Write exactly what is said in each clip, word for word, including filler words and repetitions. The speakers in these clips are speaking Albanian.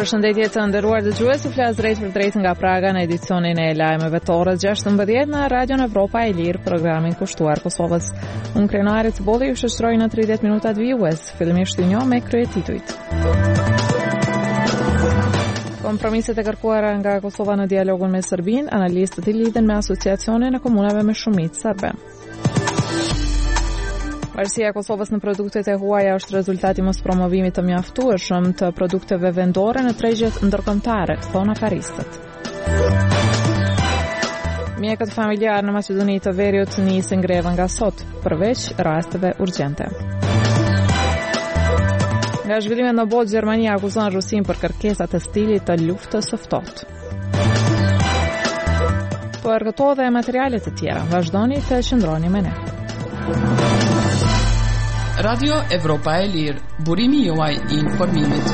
Përshëndetje të nderuar dëgjues, u flas drejt për drejt nga Praga në edicionin e lajmeve të orës gjashtëmbëdhjetë në Radion Evropa e Lirë, programin kushtuar Kosovës. Unë krenarit të bodhi ju shoqëroj në tridhjetë minutat vijues, fillimisht të njoh me kryetitujt. Kompromiset e kërkuara nga Kosova në dialogun me Serbinë, analistët i lidhen me asociacionin e komunave me shumicë serbe. Varësia e Kosovës në produktet e huaja është rezultati mos promovimit të mjaftueshëm të produkteve vendore në tregjet ndërkombëtare, thon afaristët. Mjekët familjar në Maqedoni të Veriut nisin grevën nga sot, përveç rasteve urgjente. Nga zhvillimet në botë, Gjermania akuzon Rusinë për kërkesat e stilit të luftës së ftohtë. Për këto dhe materialet të tjera, vazhdoni të qëndroni me ne. Radio Evropa e Lirë, burimi juaj i informimit.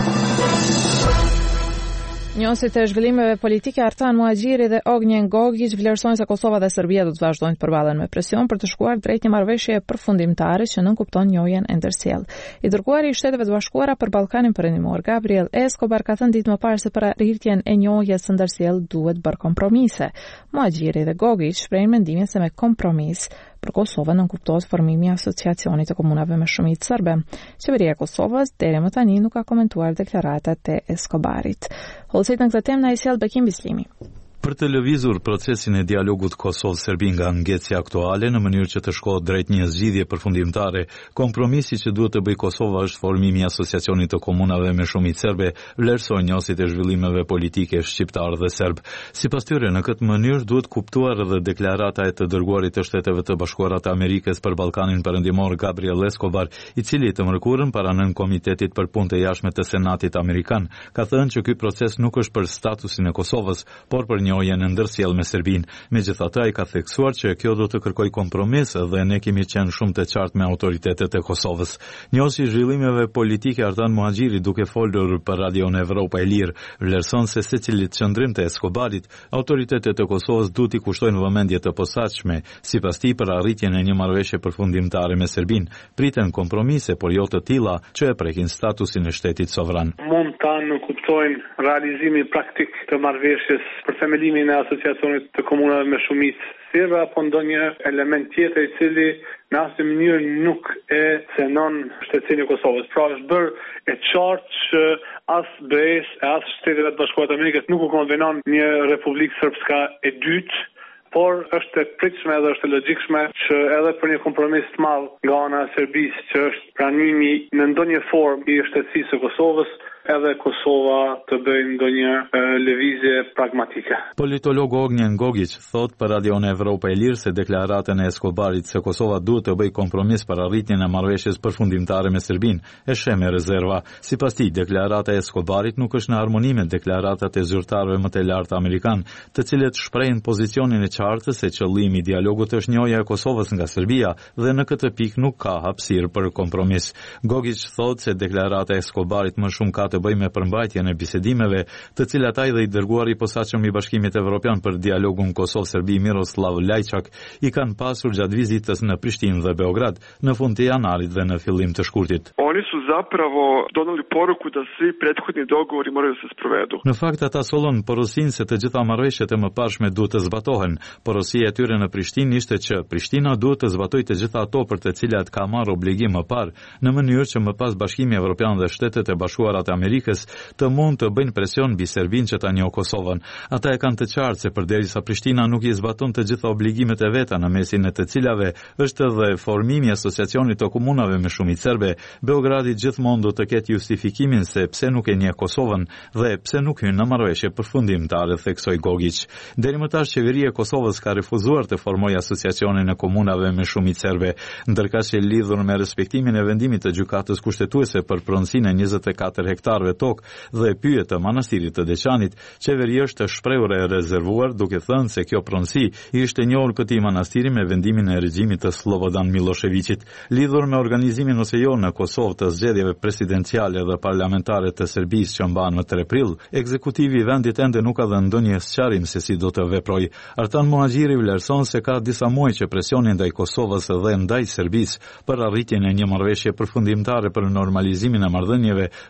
Njësit e zhvillimeve politike Artan Muhaxhiri dhe Ognjen Gogić vlerësojnë se Kosova dhe Serbia do të vazhdojnë të përballen me presion për të shkuar drejt një marrëveshje përfundimtare që nënkupton njohjen e ndërsjellë. I dërguari i Shteteve të Bashkuara për Ballkanin Perëndimor, Gabriel Escobar, ka thënë ditë më parë se për arritjen e njohjes së ndërsjellë duhet bërë kompromise. Muhaxhiri dhe Gogić shprehin mendimin se me kompromis për Kosovën nënkuptohet formimi i asociacionit të komunave me shumicë serbe. Qeveria e Kosovës deri më tani nuk ka komentuar deklaratat e Escobarit. Hollësit në këtë temë na i sjell Bekim Bislimi. Për të lëvizur procesin e dialogut Kosovë-Serbi nga ngecja aktuale në mënyrë që të shkohet drejt një zgjidhje përfundimtare, kompromisi që duhet të bëjë Kosova është formimi i asociacionit të komunave me shumicë serbe, vlerësojnë njësit e zhvillimeve politike shqiptar dhe serb. Sipas tyre, në këtë mënyrë duhet kuptuar edhe deklarata e të dërguarit të Shteteve të Bashkuara të Amerikës për Ballkanin Perëndimor, Gabriel Escobar, i cili të mërkurën para nën Komitetit për Punë të Jashtme të Senatit Amerikan, ka thënë që ky proces nuk është për statusin e Kosovës, por për njohjen e ndërsjellë me Serbinë. Megjithatë, ai ka theksuar që kjo do të kërkojë kompromis dhe ne kemi qenë shumë të qartë me autoritetet e Kosovës. Njohësi i zhvillimeve politike Artan Muhaxhiri, duke folur për Radion Evropa e Lirë, vlerëson se secilit qëndrim të Escobarit, autoritetet e Kosovës duhet i kushtojnë vëmendje të posaçme, sipas tij për arritjen e një marrëveshje përfundimtare me Serbinë. Priten kompromise, por jo të tilla që e prekin statusin e shtetit sovran. Mund ta nuk kuptojnë realizimin praktik të marrëveshjes për themelimin e asociacionit të komunave me shumicë serbe apo ndonjë element tjetër i cili në asnjë mënyrë nuk e cenon shtetësinë e Kosovës. Pra është bërë e qartë që as B E S, as Shtetet e Bashkuara të Amerikës nuk u konvenon një Republikë Srpska e dytë, por është e pritshme edhe është e logjikshme që edhe për një kompromis të madh nga ana e Serbisë, që është pranimi në ndonjë formë i shtetësisë së Kosovës, edhe Kosova të bëjë ndonjë lëvizje pragmatike. Politolog Ognjen Gogić thot për Radion Evropa e Lirë se deklaratën e Escobarit se Kosova duhet të bëjë kompromis për arritjen e marrëveshjes përfundimtare me Serbinë e sheh me rezerva. Sipas tij, deklarata e Escobarit nuk është në harmoni me deklaratat e zyrtarëve më të lartë amerikan, të cilët shprehin pozicionin e qartë se qëllimi i dialogut është njohja e Kosovës nga Serbia dhe në këtë pikë nuk ka hapësirë për kompromis. Gogić thot se deklarata e Escobarit më shumë ka të bëjë me përmbajtjen e bisedimeve, të cilat ai dhe i dërguari i posaçëm i Bashkimit Evropian për dialogun Kosovë-Serbi Miroslav Lajçak i kanë pasur gjatë vizitës në Prishtinë dhe Beograd në fund të janarit dhe në fillim të shkurtit. Oni su zapravo doneli poruku da svi prethodni dogovori moraju se sprovedu. Në fakt ata sollën porosinë se të gjitha marrëveshjet e mëparshme duhet të zbatohen. Porosia e tyre në Prishtinë ishte që Prishtina duhet të zbatojë të gjitha ato për të cilat ka marrë obligim më parë, në mënyrë që më pas Bashkimi Evropian dhe Shtetet e Bashkuara të Amerikës të mund të bëjnë presion mbi Serbinë që ta njohë Kosovën. Ata e kanë të qartë se përderisa Prishtina nuk i zbaton të gjitha obligimet e veta, në mesin e të cilave është edhe formimi i asociacionit të komunave me shumicë serbe, Beogradi gjithmonë do të ketë justifikimin se pse nuk e njeh Kosovën dhe pse nuk hyn në marrëveshje përfundimtare, theksoi Gogić. Deri më tash qeveria e Kosovës ka refuzuar të formojë asociacionin e komunave me shumicë serbe, ndërkaq që lidhur me respektimin e vendimit të gjykatës kushtetuese për pronësinë e njëzet e katër hektarëve tokë dhe pyet të manastirit të Deçanit, qeveria është shprehur e rezervuar duke thënë se kjo pronësi ishte njohur këtij manastiri me vendimin e regjimit të Slobodan Miloševićit. Lidhur me organizimin ose jo në Kosovë të zgjedhjeve presidenciale dhe parlamentare të Serbisë që mbahen më tre prill, ekzekutivi i vendit ende nuk ka dhënë ndonjë sqarim se si do të veprojë. Artan Muhaxhiri vlerëson se ka disa muaj që presioni ndaj Kosovës dhe ndaj Serbisë për arritjen e një marrëveshje përfundimtare për normalizimin e marrëdhënieve është rritur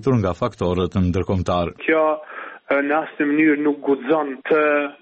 arritur nga faktorët ndërkombëtar. Kjo në asnjë mënyrë nuk guxon të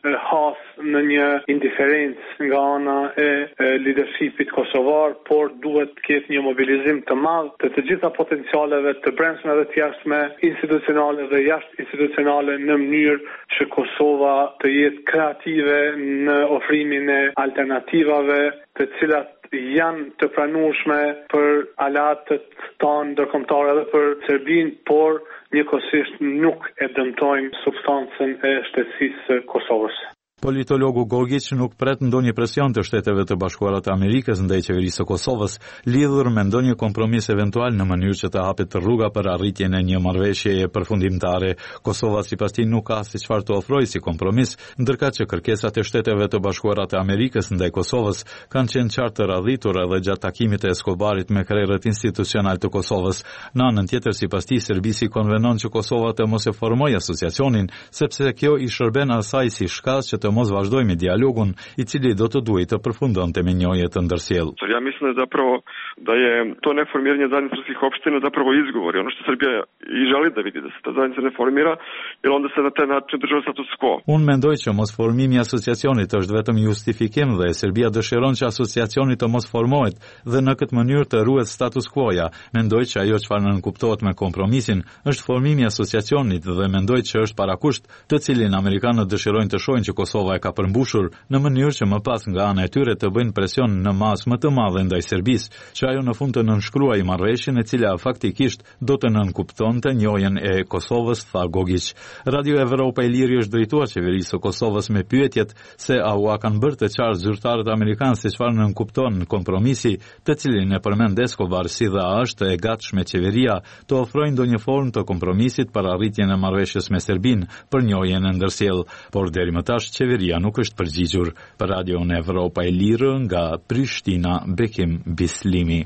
hasë në një indiferencë nga ana e leadershipit kosovar, por duhet të ketë një mobilizim të madh të të gjitha potencialeve të brendshme dhe të jashtme, institucionale dhe jashtë institucionale, në mënyrë që Kosova të jetë kreative në ofrimin e alternativave të cilat janë të pranueshme për aleatët tanë ndërkombëtare dhe për Serbinë, por njëkohësisht nuk e dëmtojnë substancën e shtetësisë së Kosovës. Politologu Gogić nuk pret ndonjë presion të Shteteve të Bashkuara të Amerikës ndaj qeverisë së Kosovës lidhur me ndonjë kompromis eventual në mënyrë që të hapet rruga për arritjen e një marrëveshjeje përfundimtare. Kosova sipas tij nuk ka si çfarë të ofrojë si kompromis, ndërkëtë që kërkesat e Shteteve të Bashkuara të Amerikës ndaj Kosovës kanë qenë qartë të radhitur edhe gjatë takimit të Escobarit me krerët institucional të Kosovës. Në anën tjetër, sipas tij, Serbisi konvenon që Kosova të mos e formojë asociacionin, sepse kjo i shërben asaj si shkallë që të mos vazhdoj me dialogun i cili do të duhet të përfundonte me njohje të ndërsjellë. Ja mislim da zapravo da je to neformiranje zajednice srpskih opština zapravo izgovor. Ono što Srbija i želi da vidi da se ta zajednica ne formira, jer onda se na taj način drži status quo. Unë mendoj që mos formimi i asociacionit është vetëm justifikim dhe Serbia dëshiron që asociacioni të mos formohet dhe në këtë mënyrë të ruhet status quo-ja. Mendoj që ajo çfarë nënkuptohet me kompromisin është formimi i asociacionit dhe mendoj që është parakusht të cilin amerikanët dëshirojnë të shohin që Kosova e ka përmbushur në mënyrë që më pas nga ana e tyre të bëjnë presion në masë më të madhe ndaj Serbisë, që ajo në fund të nënshkruajë marrëveshjen e cila faktikisht do të nënkuptonte njohjen e Kosovës, tha Gogić. Radio Evropa e Liri është drejtuar qeverisë së Kosovës me pyetjet se a u kanë bërë të qartë zyrtarët amerikanë se çfarë nënkupton kompromisi, të cilin e përmend Escobar, si dhe a është e gatshme qeveria të ofrojë ndonjë formë të kompromisit për arritjen e marrëveshjes me Serbinë për njohjen e ndërsjellë, por deri më tash qeveria nuk është përgjigjur. Për Radio Evropa e Lirë nga Prishtina, Bekim Bislimi.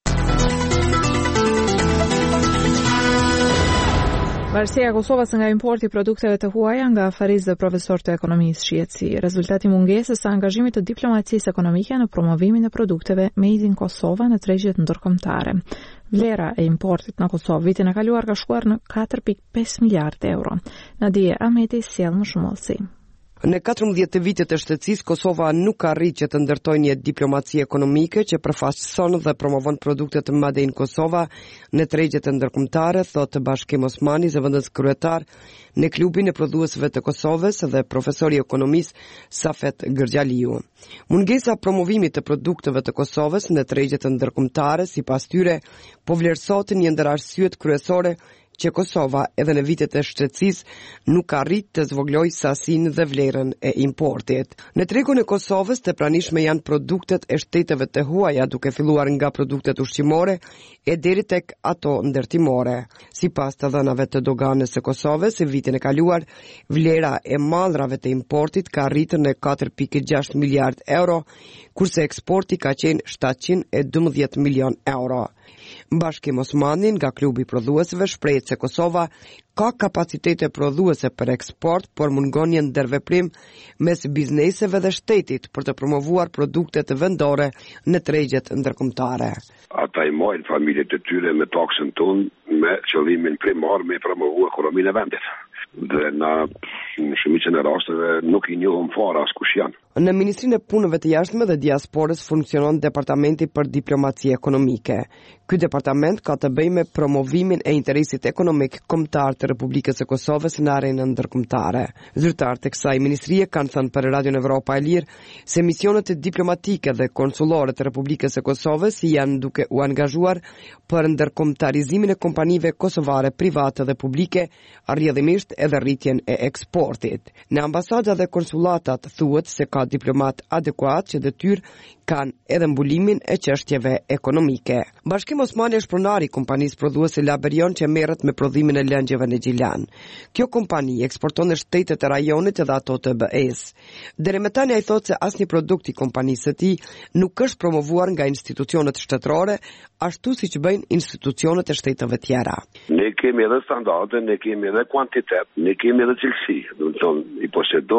Varësia e Kosovës nga importi i produkteve të huaja nga afariz dhe profesor të ekonomisë shqetësi, rezultati mungesës së angazhimit të diplomacisë ekonomike në promovimin e produkteve Made in Kosova në tregjet ndërkombëtare. Vlera e importit në Kosovë vitin e kaluar ka shkuar në katër pikë pesë miliardë euro. Nadia Ahmeti sjell më shumë hollësi. Në katërmbëdhjetë vitet e shtetësisë, Kosova nuk arrit që të ndërtojë një diplomaci ekonomike që përfaqëson dhe promovon produktet Made in Kosova në tregjet ndërkombëtare, thotë Bashkim Osmani, zëvendës kryetar në klubin e prodhuesve të Kosovës dhe profesori i ekonomisë Safet Gërgjaliu. Mungesa promovimit të produkteve të Kosovës në tregjet ndërkombëtare, sipas tyre, po vlerësohet një ndër arsyet kryesore që Kosova edhe në vitet e shtetësisë nuk arrit të zvoglojë sasinë dhe vlerën e importit. Në tregun e Kosovës të pranishme janë produktet e shteteve të huaja, duke filluar nga produktet ushqimore e deri tek ato ndërtimore. Sipas të dhënave të doganës së Kosovës, vitin e kaluar, vlera e mallrave të importit ka arritur në katër pikë gjashtë miliardë euro, kurse eksporti ka qenë shtatëqind e dymbëdhjetë milion euro. Bashkim Osmani nga klubi i prodhuesve shpreh se Kosova ka kapacitete prodhuese për eksport, por mungon një ndërveprim mes bizneseve dhe shtetit për të promovuar produktet vendore në tregjet ndërkombëtare. Ata i mojnë familjet e tyre me taksën tonë me qëllimin primar me promovu ekonominë e vendit. Dhe na në shumicën e rasteve nuk i njohëm fare askush janë. Në Ministrinë e Punëve të Jashtme dhe Diasporës funksionon Departamenti për Diplomaci Ekonomike. Ky departament ka të bëjë me promovimin e interesit ekonomik kombëtar të Republikës së Kosovës në arenën ndërkombëtare. Zyrtarët e kësaj ministrie kanë thënë për Radio Evropa e Lirë se misionet diplomatike dhe konsullore të Republikës së Kosovës janë duke u angazhuar për ndërkombëtarizimin e kompanive kosovare private dhe publike, rrjedhimisht edhe rritjen e eksportit. Në ambasada dhe konsulatat thuhet se ka diplomat adekuat që detyrë kanë edhe mbulimin e çështjeve ekonomike. Bashkim Osmani është pronari i kompanisë prodhuese Laberion që merret me prodhimin e lëngjeve në Gjilan. Kjo kompani eksporton në shtetet e rajonit edhe ato të B E-s. Deri më tani ai thotë se asnjë produkt i kompanisë së tij nuk është promovuar nga institucionet shtetërore, ashtu siç bëjnë institucionet e shteteve tjera. Ne kemi edhe standarde, ne kemi edhe kuantitet, ne kemi edhe cilësi. Do të thonë, i posedojmë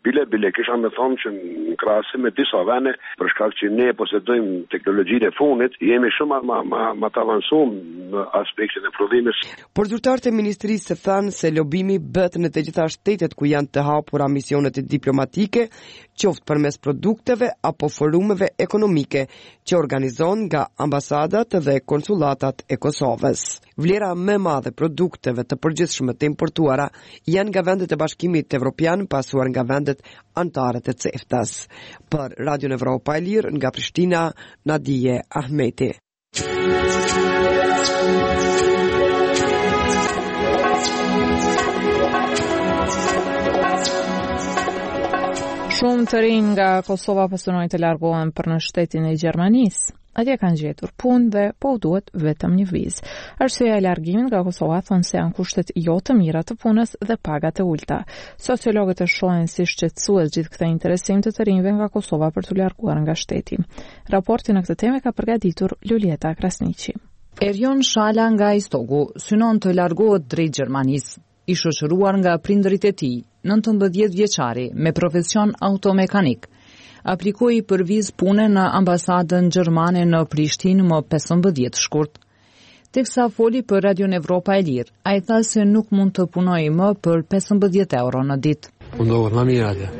bile bile kisha me thonë që në krahasim me disa vende, për shkak që ne posedojmë teknologjinë e fundit, jemi shumë më më më të avancuar në aspektin e prodhimit. Por zyrtarët e ministrisë thanë se lobimi bëhet në të gjitha shtetet ku janë të hapura misionet diplomatike, qoftë përmes produkteve apo forumeve ekonomike që organizon nga ambasadat dhe konsulatat e Kosovës. Vlera më e madhe produkteve të përgjithshme të importuara janë nga vendet e Bashkimit Evropian, pasuar nga vendet anëtare të CEFTA-s. Për Radion Evropa e Lirë nga Prishtina, Nadije Ahmeti. Shumë të rinj nga Kosova pësënojnë të largohen për në shtetin e Gjermanisë. Atje kanë gjetur punë dhe po duhet vetëm një vizë. Arsyeja e largimit nga Kosova thonë se janë kushtet jo të mira të punës dhe pagat e ulta. Sociologët e shohin si shqetësues gjithë këtë interesim të të rinjve nga Kosova për të larguar nga shteti. Raportin në këtë temë ka përgatitur Lulieta Krasniqi. Erjon Shala nga Istogu synon të largohet drejt Gjermanisë. I shoqëruar nga prindërit e tij, nëntëmbëdhjetë vjeçari me profesion automekanik, aplikoi për vizë pune në ambasadën gjermane në Prishtinë më pesëmbëdhjetë shkurt. Teksa foli për Radion Evropa e Lirë, ai tha se nuk mund të punojë më për pesëmbëdhjetë euro në ditë. Mundohet më mirë atje.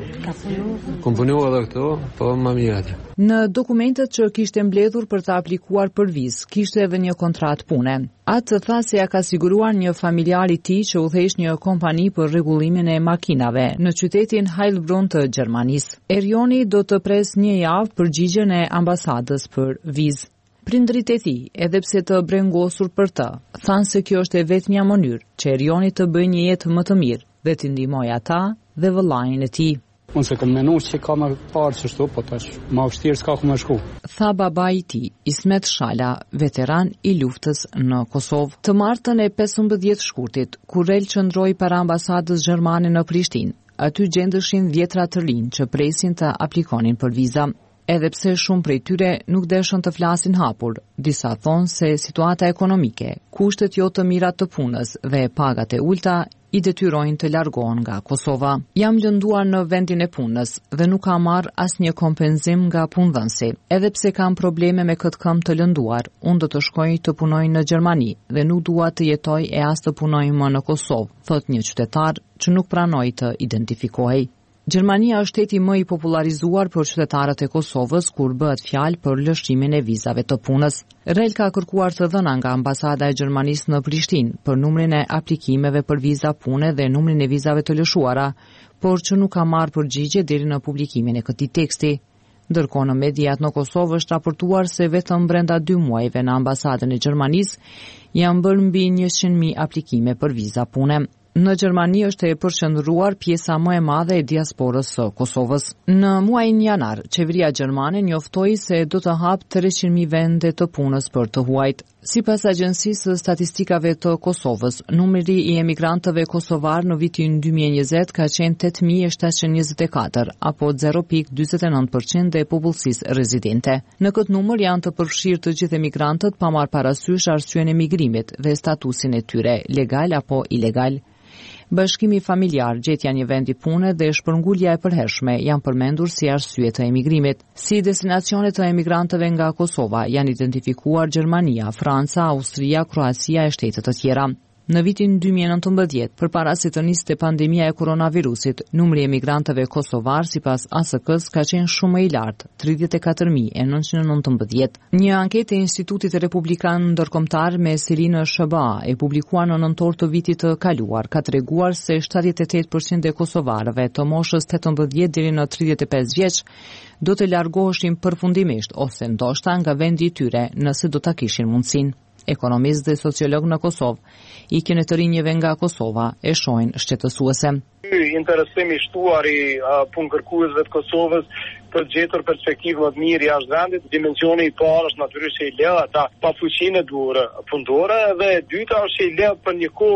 Kom punuar edhe këtu, po më mirë atje. Në dokumentet që kishte mbledhur për të aplikuar për vizë, kishte edhe një kontratë pune. Atë tha se ja ka siguruar një familjar i tij që udhëheq një kompani për rregullimin e makinave në qytetin Heilbronn të Gjermanisë. Erjoni do të pres një javë përgjigjen e ambasadës për vizë. Prindrit e tij, edhe pse të brengosur për të, thanë se kjo është e vetmja mënyrë që Erjoni të bëjë një jetë më të mirë dhe të ndihmojë ata dhe vëllain e tij. Unë se kam menuar që ka më parë çështu, po tash më vështirë s'ka ku më shku. Tha babai i tij, Ismet Shala, veteran i luftës në Kosovë. Të martën e pesëmbëdhjetë shkurtit, kur Rel qëndroi para ambasadës gjermane në Prishtinë, aty gjendeshin dhjetra të rinj që presin të aplikonin për viza. Edhe pse shumë prej tyre nuk deshën të flasin hapur, disa thonë se situata ekonomike, kushtet jo të mira të punës dhe pagat e ulta i detyrojnë të largohen nga Kosova. Jam lënduar në vendin e punës dhe nuk kam marrë asnjë kompenzim nga punëdhënësi. Edhe pse kam probleme me këtë këmbë të lënduar, unë do të shkoj të punoj në Gjermani dhe nuk dua të jetoj e as të punoj më në Kosovë, thot një qytetar që nuk pranoi të identifikohej. Gjermania është shteti më i popularizuar për qytetarët e Kosovës kur bëhet fjalë për lëshimin e vizave të punës. Rel ka kërkuar të dhëna nga ambasada e Gjermanisë në Prishtinë për numrin e aplikimeve për viza pune dhe numrin e vizave të lëshuara, por që nuk ka marrë përgjigje deri në publikimin e këtij teksti. Ndërkohë në mediat në Kosovë është raportuar se vetëm brenda dy muajve në ambasadën e Gjermanisë janë bërë mbi njëqind mijë aplikime për viza pune. Në Gjermani është e përqendruar pjesa më e madhe e diasporës së Kosovës. Në muajin janar, qeveria gjermane njoftoi se do të hapë treqind mijë vende të punës për të huajt. Sipas Agjencisë së Statistikave të Kosovës, numri i emigrantëve kosovar në vitin dy mijë e njëzet ka qenë tetë mijë shtatëqind e njëzet e katër, apo zero pikë dyzet e nëntë përqind e popullsisë rezidente. Në këtë numër janë të përfshirë të gjithë emigrantët pa marrë parasysh arsyeën e migrimit dhe statusin e tyre, legal apo ilegal. Bashkimi familjar, gjetja një vendi pune dhe shpërngulja e përhershme janë përmendur si arsye të emigrimit. Si destinacione të emigrantëve nga Kosova janë identifikuar Gjermania, Franca, Austria, Kroacia e shtetet të tjera. Në vitin dy mijë e nëntëmbëdhjetë, përpara se të niste pandemia e koronavirusit, numri i emigrantëve kosovar sipas A S K-s ka qenë shumë më i lartë, tridhjetë e katër mijë e nëntëqind e nëntëmbëdhjetë. Një anketë e Institutit Republikan Ndërkombëtar me sirinë S B A e publikuar në nëntor të vitit të kaluar ka treguar se shtatëdhjetë e tetë përqind e kosovarëve të moshës tetëmbëdhjetë deri në tridhjetë e pesë vjeç do të largoheshin përfundimisht ose ndoshta nga vendi i tyre nëse do ta kishin mundësinë. Ekonomist dhe sociolog në Kosovë, ikjen e të rinjve nga Kosova e shohin shqetësuese. Interesimi i shtuar i uh, punë-kërkuesve të Kosovës për të gjetur perspektivë më të mirë jashtë vendit. Dimensioni i parë është natyrisht i lehtë ata pa fuqinë e duhur punëtore dhe e dyta është i lehtë për një kohë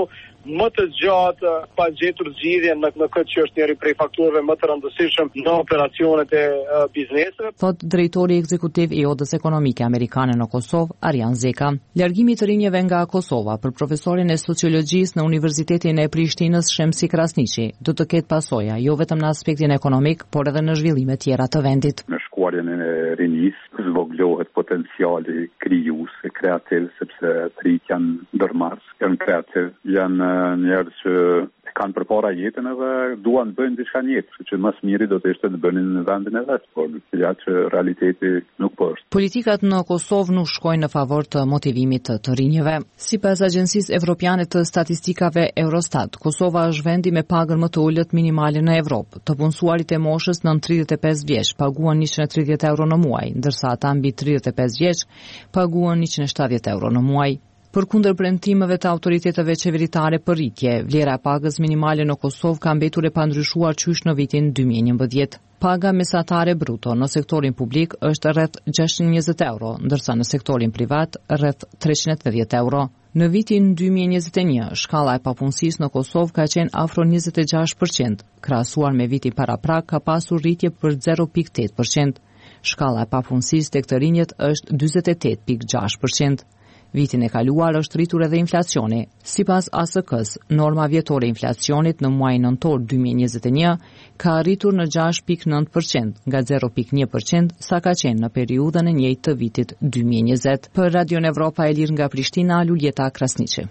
më të gjatë pa gjetur zgjidhjen në, në këtë që është njëri prej faktorëve më të rëndësishëm në operacionet e uh, bizneseve. Thot drejtori ekzekutiv i Odës Ekonomike Amerikane në Kosovë, Arjan Zeka. Largimi i të rinjeve nga Kosova për profesorin e sociologjisë në Universitetin e Prishtinës Shemsi Krasniqi do të ketë pasoja jo vetëm në aspektin ekonomik, por edhe në zhvillime tjera të vendit. Në shkuarjen e rinisë zvoglohet potenciali krijues e kreativ, sepse të rinjt janë ndërmarrës, janë kreativ, janë njerëz që kanë përpara jetën edhe duan të bëjnë diçka në jetë, kështu që më së miri do të ishte të bënin në vendin e vet, por ja që realiteti nuk po është. Politikat në Kosovë nuk shkojnë në favor të motivimit të të rinjeve. Sipas Agjencisë Evropiane të Statistikave Eurostat, Kosova është vendi me pagën më të ulët minimale në Evropë. Të punësuarit e moshës nën tridhjetë e pesë vjeç paguan njëqind e tridhjetë euro në muaj, ndërsa ata mbi tridhjetë e pesë vjeç paguan njëqind e shtatëdhjetë euro në muaj. Përkundër premtimeve të autoriteteve qeveritare për rritje, vlera e pagës minimale në Kosovë ka mbetur e pandryshuar qysh në vitin dy mijë e njëmbëdhjetë. Paga mesatare bruto në sektorin publik është rreth gjashtëqind e njëzet euro, ndërsa në sektorin privat rreth treqind e tetëdhjetë euro. Në vitin dy mijë e njëzet e një, shkalla e papunësisë në Kosovë ka qenë afro njëzet e gjashtë përqind, krahasuar me vitin paraprak ka pasur rritje për zero pikë tetë përqind. Shkalla e papunësisë tek të rinjët është dyzet e tetë pikë gjashtë përqind. Vitin e kaluar është rritur edhe inflacioni. Sipas A S K-s, norma vjetore e inflacionit në muajin nëntor dy mijë e njëzet e një ka arritur në gjashtë pikë nëntë përqind, nga zero pikë një përqind sa ka qenë në periudhën e njëjtë të vitit dy mijë e njëzet. Për Radion Evropa e Lirë nga Prishtina, Luljeta Krasniqi.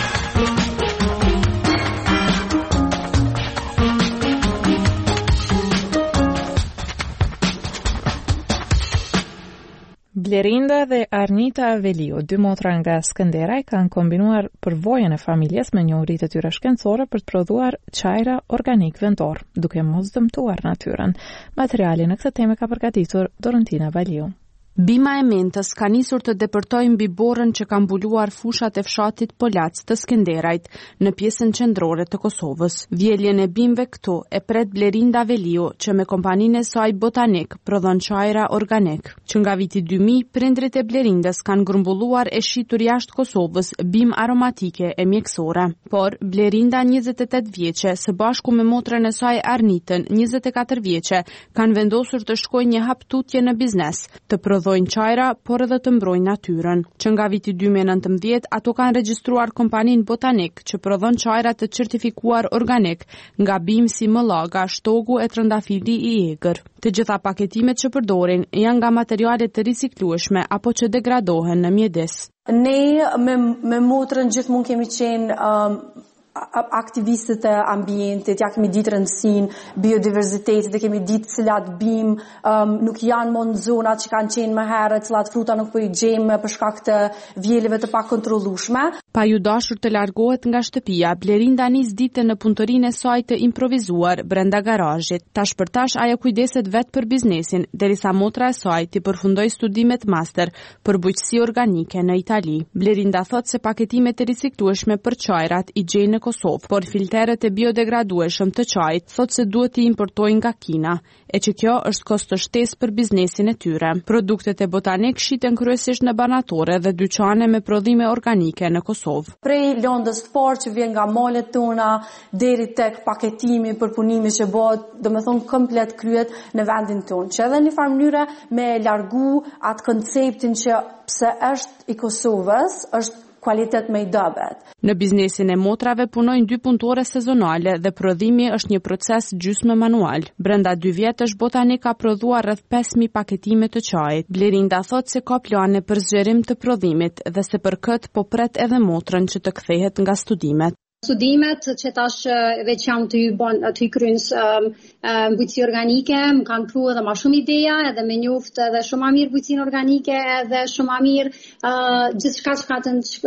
Blerinda dhe Arnita Aveliu, dy motra nga Skënderaj, kanë kombinuar përvojën e familjes me njohuritë e tyre shkencore për të prodhuar çajra organik vendor, duke mos dëmtuar natyrën. Materialin në këtë temë ka përgatitur Dorentina Valiu. Bima e Mentës ka nisur të depërtojë mbi borën që ka mbuluar fushat e fshatit Polac të Skënderajt në pjesën qendrore të Kosovës. Vjeljen e bimëve këtu e pret Blerinda Aveliu, që me kompaninë e saj Botanik prodhon çajra organik. Që nga viti dy mijë, prindrit e Blerindës kanë grumbulluar e shitur jashtë Kosovës bimë aromatike e mjekësore. Por Blerinda, njëzet e tetë vjeçe, së bashku me motrën e saj Arnitën, njëzet e katër vjeçe, kanë vendosur të shkojnë një hap tutje në biznes, të prodhojnë çajra, por edhe të mbrojnë natyrën. Që nga viti dy mijë e nëntëmbëdhjetë, ato kanë regjistruar kompaninë Botanik, që prodhon çajra të certifikuar organik nga bimë si mëllaga, shtogu e trëndafili i egër. Të gjitha paketimet që përdorin janë nga materiale të riciklueshme apo që degradohen në mjedis. Ne me, me motrën gjithmonë kemi qenë um, aktivistët e ambientit, ja kemi ditë rëndësinë biodiversitetit, dhe kemi ditë cilat bimë um, nuk janë më në zonat që kanë qenë më herët, cilat fruta nuk po i gjejmë për shkak të vjeleve të pakontrollueshme. Pa ju dashur të largohet nga shtëpia, Blerinda nis ditën në punëtorinë e saj të improvisuar brenda garazhit. Tash për tash ajo kujdeset vetë për biznesin, derisa motra e saj të përfundoi studimet master për bujqësi organike në Itali. Blerinda thot se paketimet e riciklueshme për çajrat i gjejnë në Kosovë, por filteret e biodegradueshëm të çajit thot se duhet të importojnë nga Kina, e që kjo është kostoshtesë për biznesin e tyre. Produktet e Botanik shiten kryesisht në banatore dhe dyqane me prodhime organike në Kosovë. Prej lëndës të parë që vjen nga malet tona deri tek paketimi, përpunimi që bëhet, domethënë komplet kryhet në vendin tonë. Që edhe në një farë mënyre me largu atë konceptin që pse është i Kosovës, është kvalitet me i dobet. Në biznesin e motrave punojnë dy punëtore sezonale dhe prodhimi është një proces gjysmë manual. Brenda dy vjetësh Botanik ka prodhuar rreth pesë mijë paketime të çajit. Blerinda thot se ka plane për zgjerim të prodhimit dhe se për këtë po pret edhe motrën që të kthehet nga studimet. Studimet që tash veç jam të ju bon, të ju kryns um, um, bujqësi organike, më kanë pru edhe ma shumë ideja, edhe me njoft edhe shumë ma mirë bujqësin organike, edhe shumë ma mirë uh, gjithë shka që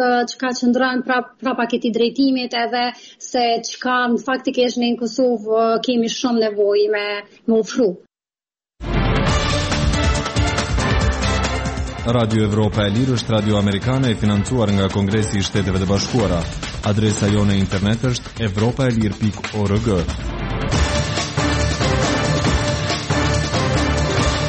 ka që ndrën pra, pra paketi drejtimit, edhe se që ka në faktikisht në Kosovë uh, kemi shumë nevoj me më ofru. Radio Evropa e Lirë është radio amerikane e financuar nga Kongresi i Shteteve të Bashkuara. Adresa jone internet është evropaelir pikë org.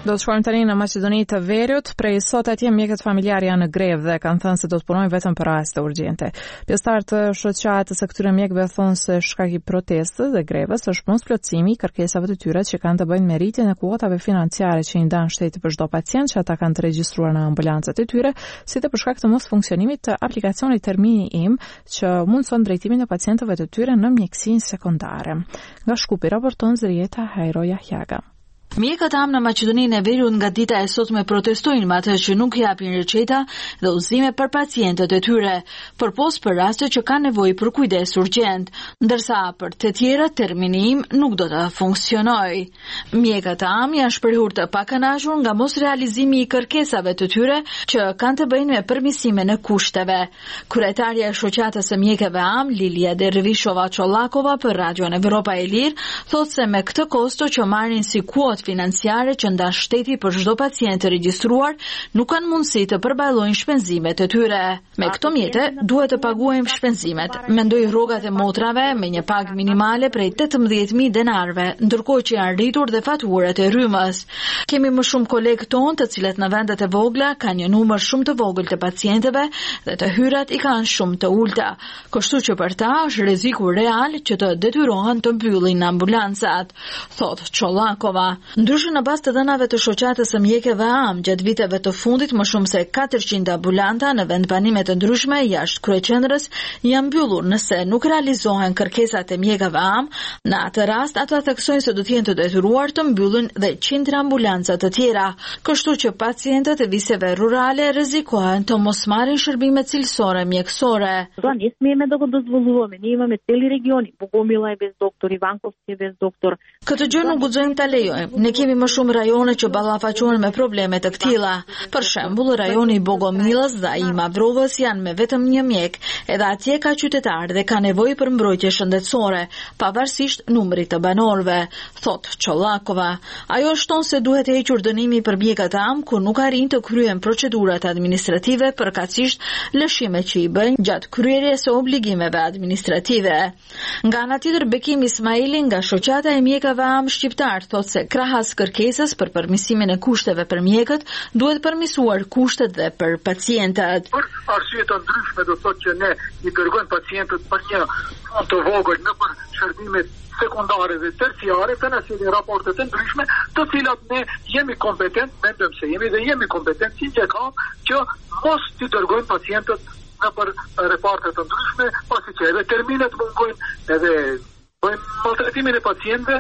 Do të shkojmë tani në Maqedoni të Veriut. Prej sot atje mjekët familjarë janë në grevë dhe kanë thënë se do të punojnë vetëm për raste urgjente. Pjesëtarët të shoqatës së këtyre mjekëve thonë se shkaki i protestës dhe grevës është mos plotësimi i kërkesave të tyre që kanë të bëjnë me rritjen e kuotave financiare që i ndan shteti për çdo pacient që ata kanë të regjistruar në ambulancat e tyre, si dhe për shkak të mos funksionimit të aplikacionit Termini Im që mundson drejtimin e pacientëve të tyre në mjekësinë sekondare. Nga Shkupi raporton Zërieta Hajro Jahjaga. Mjekët am në Maqedoninë e Veriut nga dita e sotme protestojnë me atë që nuk japin receta dhe udhëzime për pacientët e tyre, përpos për raste që kanë nevojë për kujdes urgjent, ndërsa për të tjerët terminim nuk do të funksionojë. Mjekët am janë shprehur të pakënaqur nga mos realizimi i kërkesave të tyre që kanë të bëjnë me përmirësimin e kushteve. Kryetaria e shoqatës së mjekëve am, Lilia Dervishova Çollakova, për Radion Evropa e Lirë, thotë se me këtë kosto që marrin si kuotë financiare që ndan shteti për çdo pacient të regjistruar, nuk kanë mundësi të përballojnë shpenzimet e tyre. Me këto mjete duhet të paguajmë shpenzimet. Mendoj rrogat e motrave me një pagë minimale prej tetëmbëdhjetë mijë denarve, ndërkohë që janë rritur dhe faturat e rrymës. Kemi më shumë kolegë tonë të cilët në vendet e vogla kanë një numër shumë të vogël të pacientëve dhe të hyrat i kanë shumë të ulta. Kështu që për ta është rreziku real që të detyrohen të mbyllin ambulancat, thot Çollakova. Ndryshe në bazë të dhënave të shoqatës së mjekëve am, gjatë viteve të fundit më shumë se katërqind ambulanta në vendbanime të ndryshme jashtë kryeqendrës janë mbyllur nëse nuk realizohen kërkesat e mjekëve am. Në atë rast, ata theksojnë se do të jenë të detyruar të mbyllin dhe qindra ambulanca të tjera, kështu që pacientët e viseve rurale rrezikohen të mos marrin shërbime cilësore mjekësore. Не смееме да го дозволуваме. Ние имаме цели региони, Богомила е без доктор, Иванковски е без доктор. Këtë gjë nuk guxojmë ta lejojmë. Ne kemi më shumë rajone që ballafaqohen me probleme të këtilla. Për shembull, rajoni i Bogomilës dhe i Mavrovës janë me vetëm një mjek, edhe atje ka qytetarë dhe ka nevojë për mbrojtje shëndetësore, pavarësisht numrit të banorëve, thot Çollakova. Ajo shton se duhet hequr dënimi për mjekët am ku nuk arrin të kryen procedurat administrative përkatësisht lëshimet që i bëjnë gjatë kryerjes së obligimeve administrative. Nga ana tjetër, Bekim Ismaili nga shoqata e mjekëve am shqiptar thotë se krahas kërkesës për përmirësimin e kushteve për mjekët, duhet përmirësuar kushtet dhe për pacientët. Për arsye të ndryshme do thotë që ne i dërgojmë pacientët për një fond të vogël në për shërbimet sekundare dhe terciare, të nësili raportet të ndryshme, të cilat ne jemi kompetent, mendojmë se jemi dhe jemi kompetent si që kam që mos t'i dërgojmë pacientët në për repartet të ndryshme, pasi që edhe terminet mungojnë, edhe bëjmë maltretimin e pacientëve.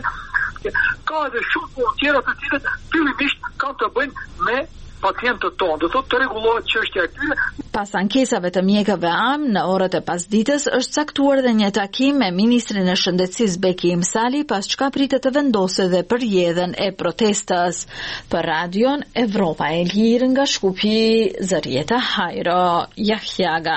Ka edhe shumë punë tjera të cilët fillimisht kanë të bëjnë me pacientët tonë, do thotë të rregullohet çështja e tyre. Pas ankesave të mjekëve am, në orët e pasdites është caktuar dhe një takim me ministrin e shëndetësisë Bekim Sali, pas çka pritet të vendosë dhe përjedhjen e protestës. Për Radion Evropa e Lirë nga Shkupi, Zërieta Hajro Jahjaga.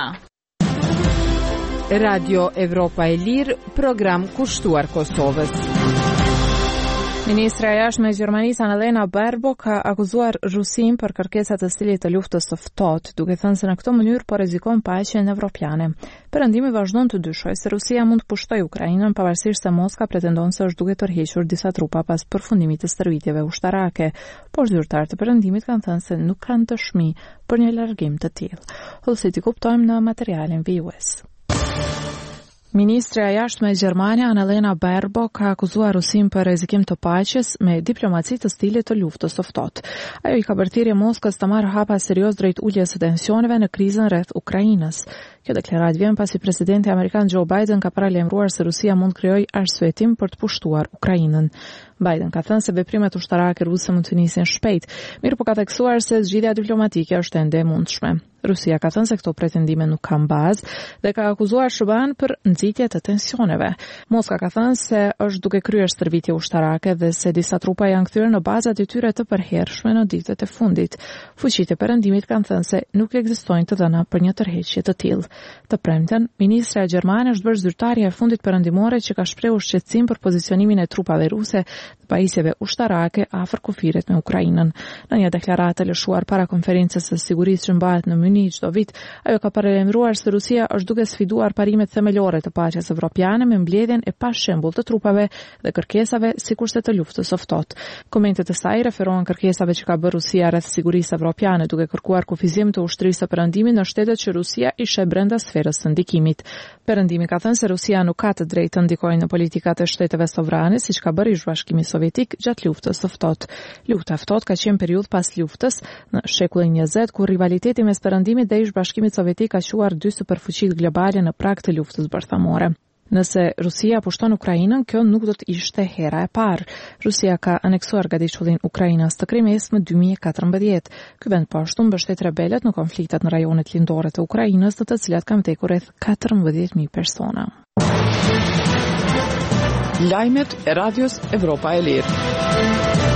Radio Evropa e Lirë, program kushtuar Kosovës. Ministra e jashtme e Gjermanisë Annalena Baerbock ka akuzuar Rusinë për kërkesat e stilit të luftës së ftohtë, duke thënë se në këtë mënyrë po rrezikon paqen evropiane. Perëndimi vazhdon të dyshojë se Rusia mund të pushtojë Ukrainën pavarësisht se Moska pretendon se është duke tërhequr disa trupa pas përfundimit të stërvitjeve ushtarake, por zyrtarët e Perëndimit kanë thënë se nuk kanë dëshmi për një largim të tillë. Hollësiti kuptojmë në materialin V U S. Ministra e jashtme e Gjermane Annalena Baerbock ka akuzuar Rusinë për rrezikim të paqes me diplomaci të stilit të luftës së ftohtë. Ajo i ka bërthirrje Moskës të marrë hapa serioz drejt uljes së tensioneve në krizën rreth Ukrainës. Kjo deklaratë vjen pasi presidenti amerikan Joe Biden ka paralajmëruar se Rusia mund të krijojë arsyetim për të pushtuar Ukrainën. Biden ka thënë se veprimet ushtarake ruse mund të nisin shpejt, mirë po ka theksuar se zgjidhja diplomatike është ende e mundshme. Rusia ka thënë se këto pretendime nuk kanë bazë dhe ka akuzuar S B A-n për nxitje të tensioneve. Moska ka thënë se është duke kryer stërvitje ushtarake dhe se disa trupa janë kthyer në bazat e tyre të përhershme në ditët e fundit. Fuqitë e Perëndimit kanë thënë se nuk ekzistojnë të dhëna për një tërheqje të tillë. Të premten, ministra e Gjermane është bërë zyrtarja e fundit perëndimore që ka shprehur shqetësim për pozicionimin e trupave ruse të pajisjeve ushtarake afër kufirit me Ukrainën. Në një deklaratë lëshuar para konferencës së sigurisë që mbahet në Munich çdo vit, ajo ka paralajmëruar se Rusia është duke sfiduar parimet themelore të paqes evropiane me mbledhjen e pashembull të trupave dhe kërkesave sikurse të luftës së ftohtë. Komentet e saj referohen kërkesave që ka bërë Rusia rreth sigurisë evropiane duke kërkuar kufizim të ushtrisë së perëndimit në shtetet që Rusia i sheh brenda sferës së ndikimit. Perëndimi ka thënë se Rusia nuk ka të drejtë të ndikojë në politikat e shteteve sovrane, siç ka bërë Ish-Bashkimi Sovjetik gjatë luftës së ftohtë. Lufta e ftohtë ka qenë periudhë pas luftës në shekullin njëzet, kur rivaliteti mes Perëndimit dhe Ish-Bashkimit Sovjetik ka quar dy superfuqitë globale në prag të luftës bërthamore. Nëse Rusia pushton Ukrainën, kjo nuk do të ishte hera e parë. Rusia ka aneksuar gatishtullin Ukrainës të Krimes më dy mijë e katërmbëdhjetë. Ky vend po ashtu mbështet rebelët në konfliktet në rajonet lindore të Ukrainës, të të cilat kanë vdekur rreth katërmbëdhjetë mijë persona. Lajmet e Radios Evropa e Lirë.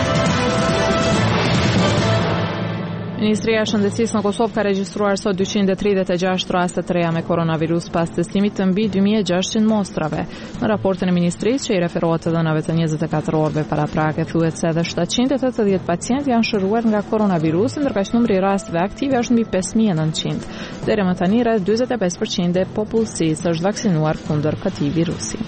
Ministria e Shëndetësisë në Kosovë ka regjistruar sot dyqind e tridhjetë e gjashtë raste të reja me koronavirus pas testimit të mbi dy mijë e gjashtëqind mostrave. Në raportin e ministrisë që i referohet të dhënave të njëzet e katër orëve para prake, thuhet se edhe shtatëqind e tetëdhjetë pacientë janë shëruar nga koronavirusi, ndërkaq numri i rasteve aktive është mbi pesë mijë e nëntëqind. Deri më tani rreth dyzet e pesë përqind e popullsisë është vaksinuar kundër këtij virusi.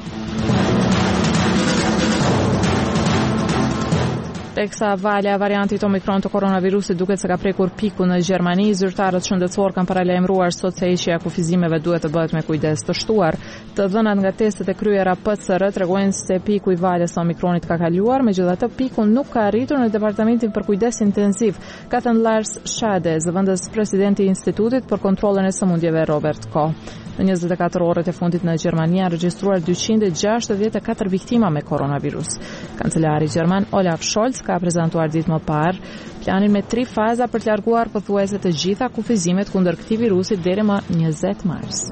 Teksa valja variantit Omikron të koronavirusit duket se ka prekur piku në Gjermani, zyrtarët shëndetësor kanë paralajmëruar sot se heqja e kufizimeve duhet të bëhet me kujdes të shtuar. Të dhënat nga testet e kryera P C R tregojnë se piku i valjes së Omikronit ka kaluar, megjithatë piku nuk ka arritur në departamentin për kujdes intensiv, ka thënë Lars Schade, zëvendës presidenti i Institutit për kontrollin e sëmundjeve Robert Koch. Në njëzet e katër orët e fundit në Gjermani janë regjistruar dyqind e gjashtëdhjetë e katër viktima me koronavirus. Kancelari gjerman Olaf Scholz ka prezantuar ditë më parë planin me tri faza për të larguar pothuajse të gjitha kufizimet kundër këtij virusi deri më njëzet mars.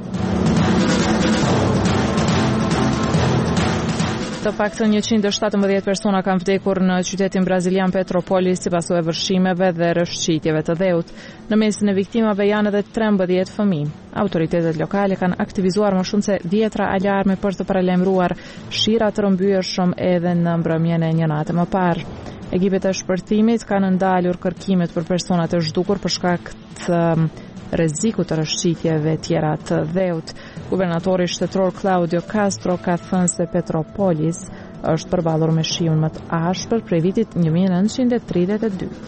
Të paktën njëqind e shtatëmbëdhjetë persona kanë vdekur në qytetin brazilian Petropolis sipas vërshimeve dhe rrëshqitjeve të dheut. Në mesin e viktimave janë edhe trembëdhjetë fëmijë. Autoritetet lokale kanë aktivizuar më shumë se dhjetra alarme për të paralajmëruar shira të rrëmbyeshëm edhe në mbrëmjen e një nate më parë. Ekipet e shpërthimit kanë ndalur kërkimet për personat e zhdukur për shkak të rreziku të rrëshqitjeve tjera të dheut. Guvernatori shtetror Claudio Castro ka thënë se Petropolis është përballur me shiun më të ashpër prej vitit një mijë e nëntëqind e tridhjetë e dy.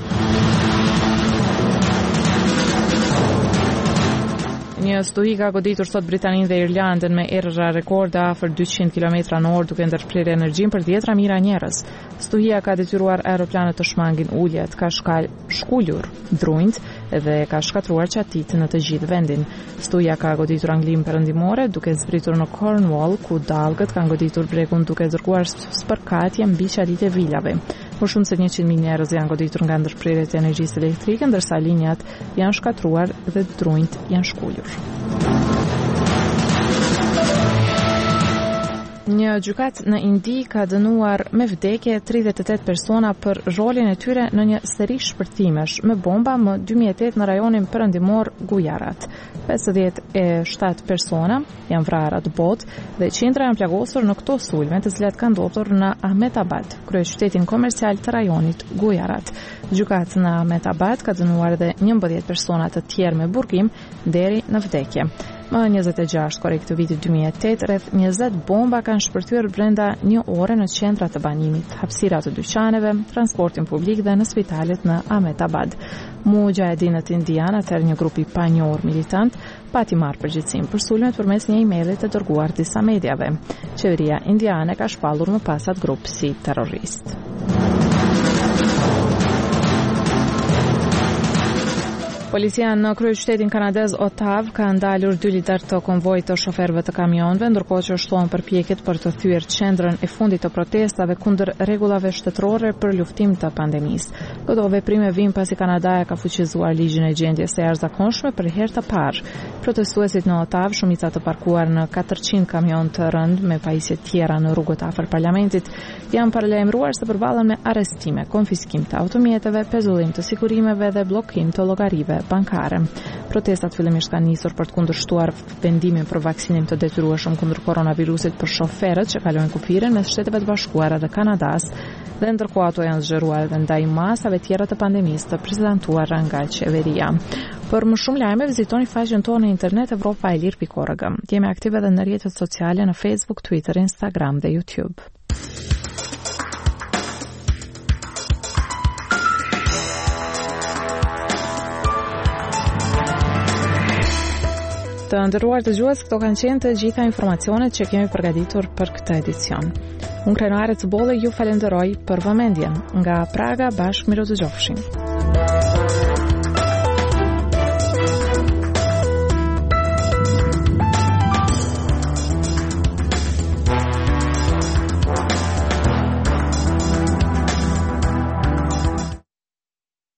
Një stuhi ka goditur sot Britaninë dhe Irlandën me errëra rekorde afër dyqind kilometra në orë duke ndërprerë energjinë për dhjetra mijëra njerëz. Stuhia ka detyruar aeroplanet të shmangin uljet, ka shkal shkullur drunjt dhe ka shkatruar qatit në të gjithë vendin. Stuhia ka goditur Anglinë perëndimore duke zbritur në Cornwall, ku dallgët kanë goditur bregun duke dërguar spërkatje mbi qalitë e vilave. Më shumë se njëqind mijë njerëz janë goditur nga ndërprerjet e energjisë elektrike, ndërsa linjat janë shkatruar dhe drunjt janë shkullur. Një gjykat në Indi ka dënuar me vdekje tridhjetë e tetë persona për rolin e tyre në një seri shpërtimesh me bomba më dy mijë e tetë në rajonin perëndimor Gujarat. pesëdhjetë e shtatë persona janë vrarë atë botë dhe qindra janë plagosur në këto sulme, të cilat kanë ndodhur në Ahmedabad, kryeqytetin komercial të rajonit Gujarat. Gjykata në Ahmedabad ka dënuar edhe njëmbëdhjetë persona të tjerë me burgim deri në vdekje. Më njëzet e gjashtë korrekt të vitit dy mijë e tetë, rreth njëzet bomba kanë shpërthyer brenda një ore në qendra të banimit, hapësira të dyqaneve, transportin publik dhe në spitalet në Ahmedabad. Mujahedinët indianë, atëherë një grup i panjohur militant, pati marrë përgjegjësinë për sulmet përmes një emaili të dërguar disa mediave. Qeveria indiane ka shpallur më pas atë grup si terrorist. Policia në kryeqytetin kanadez Ottawa ka ndalur dy lider të konvojit të shoferëve të kamionëve, ndërkohë që shtohen përpjekjet për të thyer qendrën e fundit të protestave kundër rregullave shtetërore për luftim të pandemisë. Këto veprime vijnë pasi Kanadaja ka fuqizuar ligjin e gjendjes së jashtëzakonshme për herë të parë. Protestuesit në Ottawa, shumica të parkuar në katërqind kamion të rënd me pajisje tjera në rrugët afër parlamentit, janë paralajmëruar se përballen me arrestime, konfiskim të automjeteve, pezullim të sigurimeve dhe bllokim të llogarive bankare. Protestat fillimisht kanë nisur për të kundërshtuar vendimin për vaksinim të detyrueshëm kundër koronavirusit për shoferët që kalojnë kufirin mes Shteteve të Bashkuara dhe Kanadas, dhe ndërkohë ato janë zgjeruar edhe ndaj masave tjera të pandemisë të prezantuara nga qeveria. Për më shumë lajme vizitoni faqen tonë në internet evropa e lir pikë org. Jemi aktive edhe në rrjetet sociale në Facebook, Twitter, Instagram dhe YouTube. Të nderuar dëgjues, këto kanë qenë të gjitha informacionet që kemi përgatitur për këtë edicion. Unë Krenare Cbolle ju falenderoj për vëmendjen. Nga Praga bashkë mirodëgjofshim.